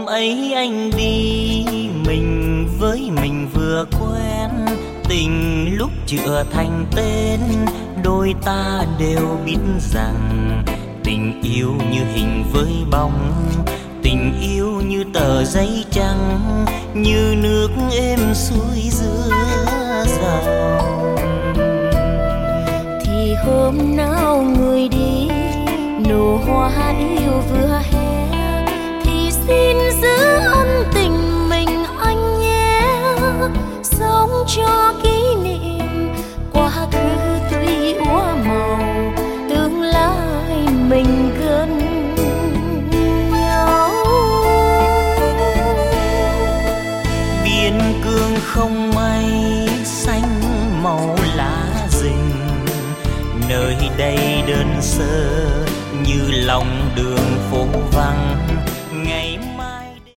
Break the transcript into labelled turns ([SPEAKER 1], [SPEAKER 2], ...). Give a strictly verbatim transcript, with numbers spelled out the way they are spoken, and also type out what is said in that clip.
[SPEAKER 1] ấy anh đi, mình với mình vừa quen, tình lúc chữa thành tên, đôi ta đều biết rằng tình yêu như hình với bóng, tình yêu như tờ giấy trắng, như nước êm xuôi giữa dòng.
[SPEAKER 2] Thì hôm nào người đi nụ hoa yêu vừa hé, thì xin giữ ân tình mình anh nhé, sống cho kỷ niệm quá khứ tuy úa màu, tương lai mình gần nhau.
[SPEAKER 1] Biên cương không mây xanh màu lá rừng, nơi đây đơn sơ như lòng đường